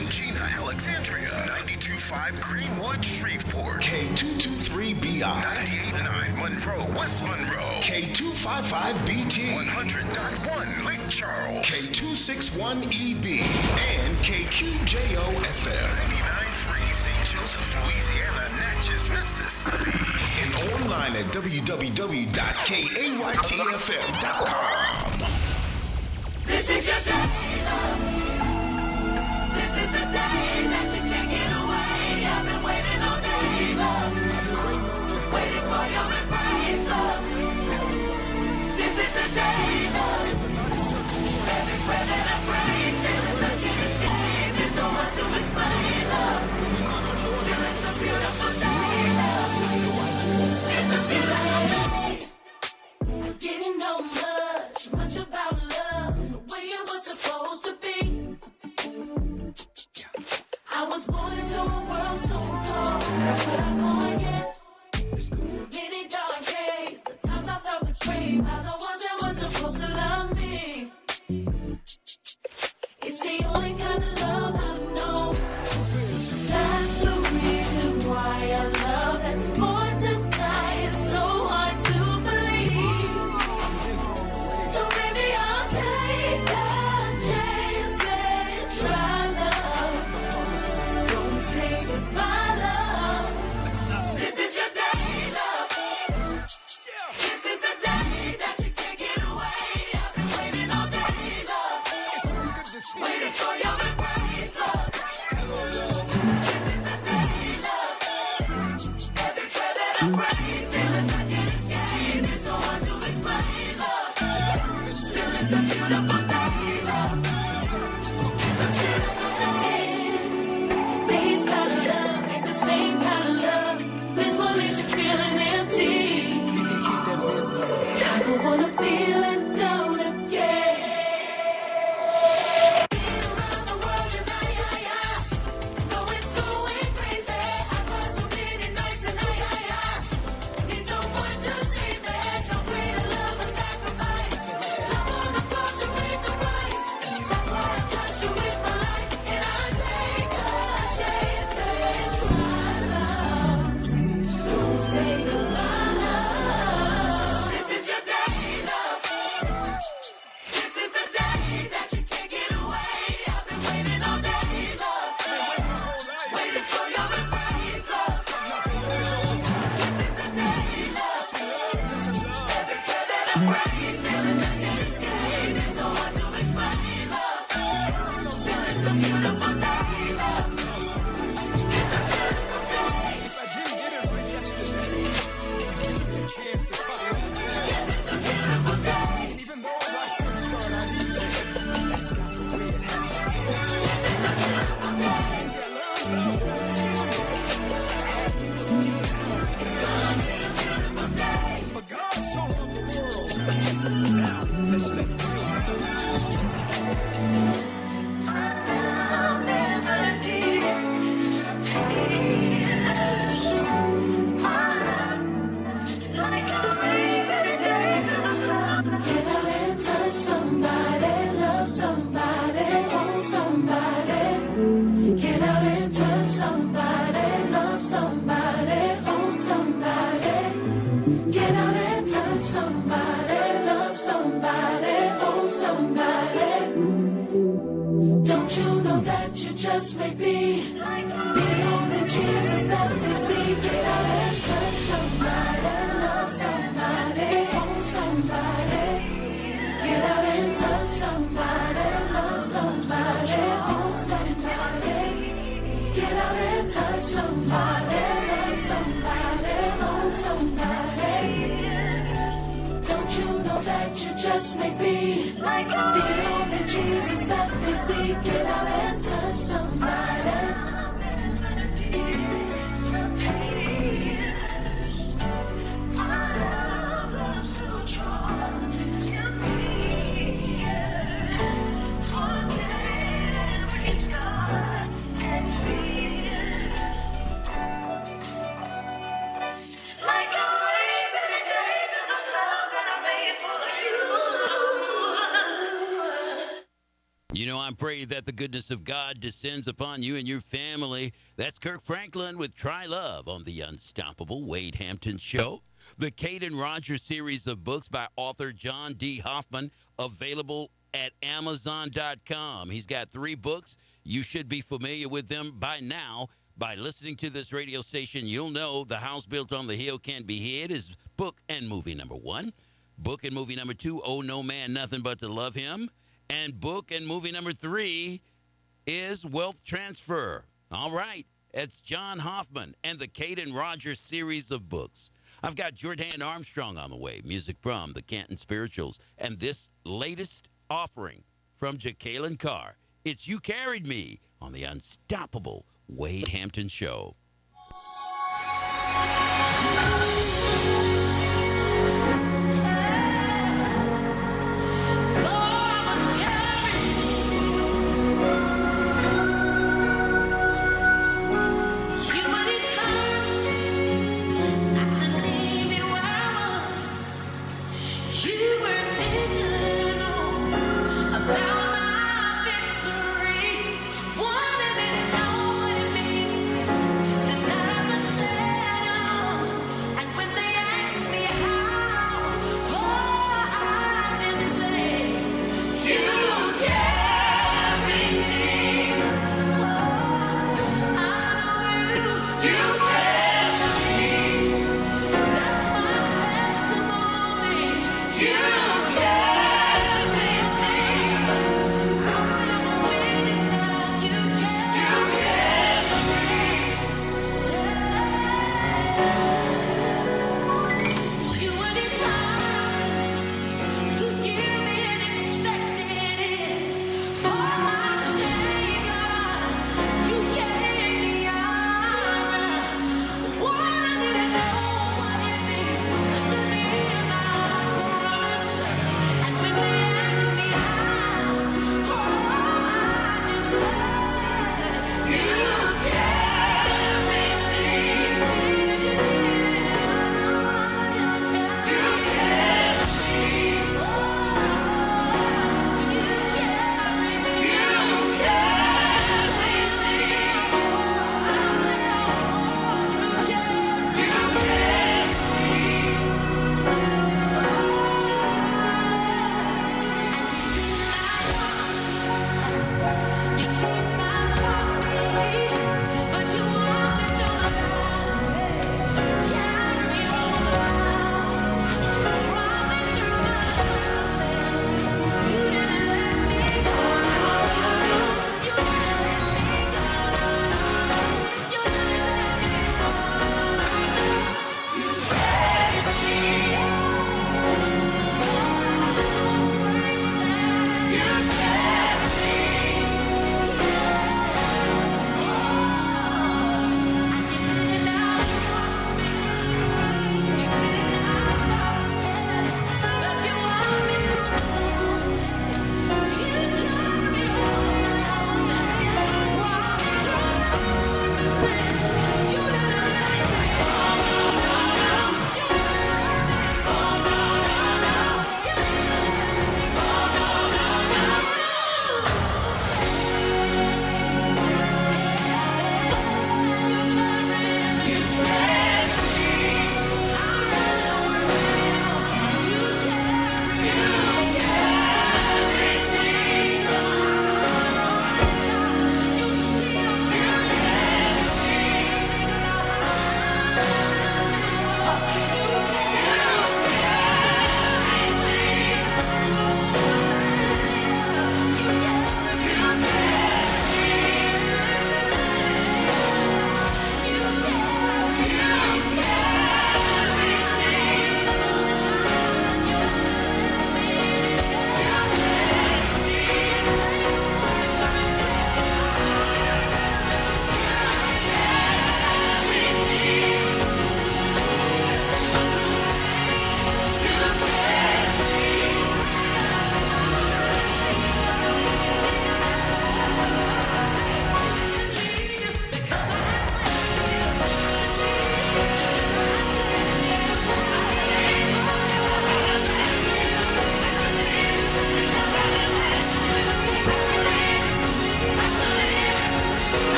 Regina, Alexandria, 92.5 Greenwood, Shreveport, K223BI, 98.9 Monroe, West Monroe, K255BT, 100.1 Lake Charles, K261EB, and KQJO-FM, 99.3 St. Joseph, Louisiana, Natchez, Mississippi, and online at www.kaytfm.com. This is your day, love. This is the day that you can't get away. I've been waiting all day, love. Waiting for your embrace, love. This is the day, love. Every breath that I breathe, feeling nothing to escape. There's so much to explain, love. Still it's a beautiful day, love. It's a beautiful day. I didn't know much about love, the way it was supposed to be. I was born into a world so cold, but I'm going yet. Many dark days, the times I felt betrayed by the ones that were supposed to love me. It's the only kind of love I know. That's the reason why I love that's born to die. It's so hard to believe. So maybe I'll take a chance and try love. Don't say goodbye, love. This is your day, love. This is the day that you can't get away. I've been waiting all day, love. Waiting for your embrace, love. This is the day, love. Every prayer that I pray, feelings I can't escape. It's so hard to explain, love. Still it's a beautiful day, love. It's a beautiful day. These kind of love ain't the same kind of love. This one leaves you feeling empty. I don't wanna feel let down again. Been around the world tonight, know it's going crazy. I cried so many nights tonight, need someone to save me. No greater love or sacrifice. Love on the cross, you paid the price. That's why I trust you with my life, and I take a chance and try love. Please don't say goodbye, love. This is your day, love. This is the day that you can't get away. I've been waiting all day, love. Waiting for your embrace, love. This is the day, love. Every prayer that I pray, feeling I can't escape. It's so hard to explain, love. Still it's a beautiful day, love. It's a beautiful day. If I didn't get it right yesterday, it's giving me a chance to try it again. Yes, it's a beautiful day. And even though life can start out easy, that's not the way it has to be. It's a beautiful day. See, I learned when I was 14, I had to look deep down. It's gonna be a beautiful day. For God so loved the world. Now, let's let it go. I'll never disappears. My love, like a breeze every day to the sun. Get out and touch somebody, love somebody, hold somebody. Get out and touch somebody, love somebody, hold somebody. Get out and touch somebody, love somebody, hold somebody. Don't you know that you just may be the only Jesus that they see? Get out and touch somebody, love somebody, hold somebody. Get out and touch somebody, love somebody, hold somebody. Get out and touch somebody, love somebody, hold somebody. Don't you know that you just may be the only Jesus that they see? Get out and touch somebody. pray that the goodness of God descends upon you and your family. That's Kirk Franklin with Try Love on the Unstoppable Wade Hampton Show. The Caden Rogers series of books by author John D. Hoffman, available at Amazon.com. He's got 3 books. You should be familiar with them by now. By listening to this radio station, you'll know The House Built on the Hill Can't Be Hid is book and movie number 1. Book and movie number 2, Oh No Man, Nothing But to Love Him. And book and movie number 3 is Wealth Transfer. All right, it's John Hoffman and the Caden Rogers series of books. I've got Jordan Armstrong on the way, music from the Canton Spirituals, and this latest offering from Jacqueline Carr. It's You Carried Me on the Unstoppable Wade Hampton Show.